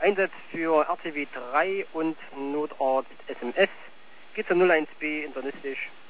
Einsatz für RTW 3 und Notart SMS. Geht zum 01B internistisch.